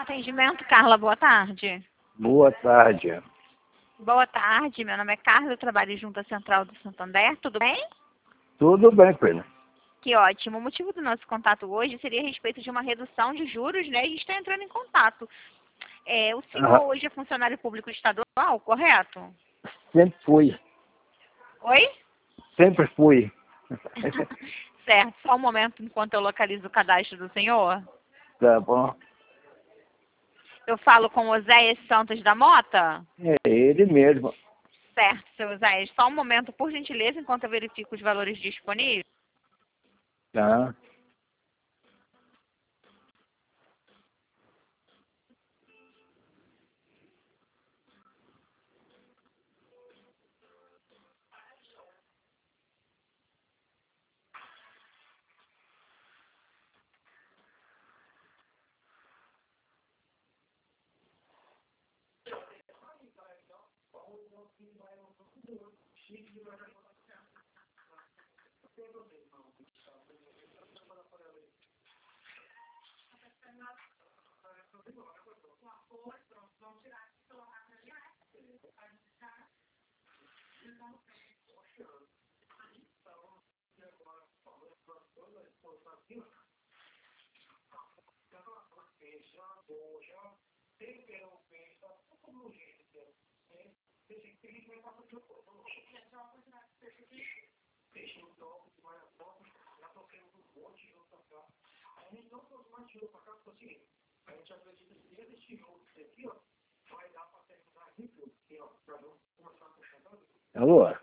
Atendimento, Carla, boa tarde. Boa tarde. Boa tarde, meu nome é Carla, eu trabalho junto à Central do Santander, tudo bem? Tudo bem, Pedro? Que ótimo. O motivo do nosso contato hoje seria a respeito de uma redução de juros, né? A gente está entrando em contato. O senhor hoje é funcionário público estadual, correto? Sempre fui. Oi? Sempre fui. Certo, só um momento enquanto eu localizo o cadastro do senhor. Tá bom. Eu falo com Oséias Santos da Mota? É ele mesmo. Certo, seu Oséias. Só um momento, por gentileza, enquanto eu verifico os valores disponíveis. Tá. Alô?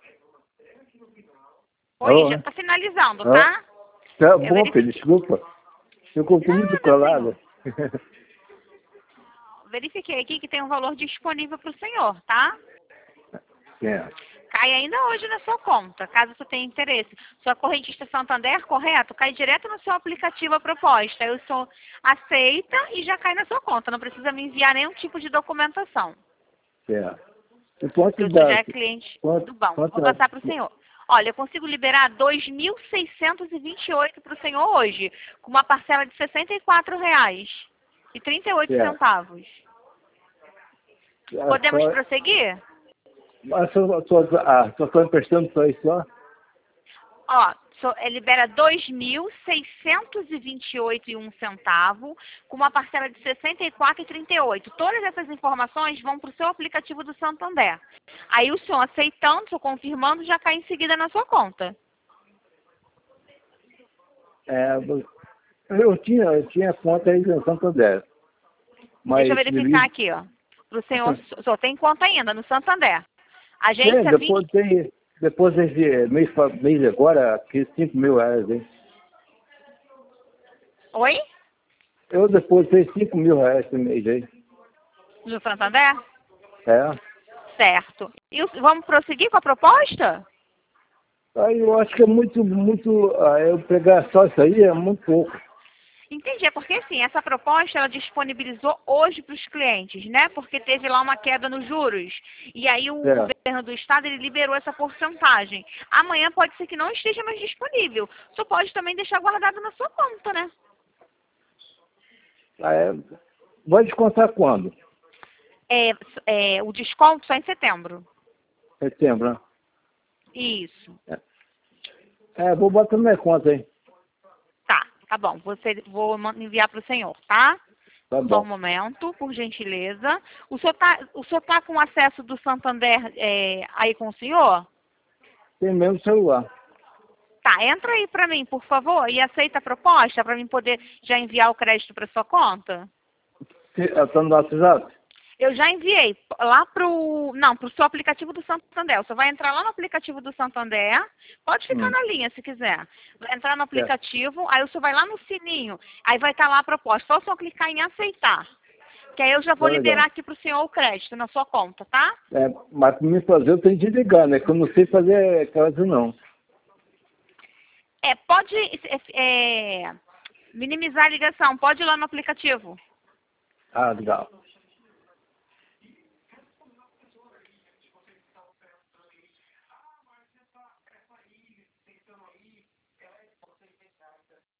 Oi, Alô? já está finalizando, Alô? tá? Tá Eu bom, verifiquei. Pedro, desculpa. Ficou muito calado. Verifiquei aqui que tem um valor disponível para o senhor, tá? Certo. Cai ainda hoje na sua conta, caso você tenha interesse. Sua correntista Santander, correto? Cai direto no seu aplicativo a proposta. Aí o senhor aceita e já cai na sua conta. Não precisa me enviar nenhum tipo de documentação. Certo. E Porque quanto o senhor dá? já é cliente do banco. Vou Quanto, passar para o senhor. Olha, eu consigo liberar 2.628 para o senhor hoje, com uma parcela de R$ 64,38. certo. Podemos prosseguir? Só estou emprestando só isso, ó? Ó, libera 2.628,01 com uma parcela de R$ 64,38. Todas essas informações vão para o seu aplicativo do Santander. Aí o senhor aceitando, o senhor confirmando, já cai em seguida na sua conta. Eu tinha conta aí no Santander. Mas Deixa eu verificar aqui, ó. Pro senhor, o senhor tem conta ainda no Santander. Agência 20... depois desse mês agora, aqui R$ 5.000, hein? Oi? Eu depositei R$ 5.000 esse mês aí. No Santander? É. Certo. E vamos prosseguir com a proposta? Aí eu acho que é muito, eu pegar só isso aí é muito pouco. Entendi, é porque assim, essa proposta ela disponibilizou hoje para os clientes, né? Porque teve lá uma queda nos juros. E aí o governo do estado ele liberou essa porcentagem. Amanhã pode ser que não esteja mais disponível. Só pode também deixar guardado na sua conta, né? Vai descontar quando? O desconto só em setembro. Setembro, né? Isso. Vou botar na minha conta, hein? Tá bom. Vou enviar para o senhor, tá? Tá bom. Só um momento, por gentileza. O senhor tá com acesso do Santander aí com o senhor? Tem mesmo celular. Tá, entra aí para mim, por favor, e aceita a proposta para mim poder já enviar o crédito para sua conta? Está no WhatsApp? Eu já enviei lá pro seu aplicativo do Santander. Você vai entrar lá no aplicativo do Santander, pode ficar na linha se quiser. Vai entrar no aplicativo, aí o senhor vai lá no sininho, aí vai estar lá a proposta. Só o senhor clicar em aceitar. Que aí eu já vou liberar aqui pro senhor o crédito na sua conta, tá? Mas para me fazer eu tenho que ligar, né? Que eu não sei fazer caso não. Pode minimizar a ligação, pode ir lá no aplicativo. Legal.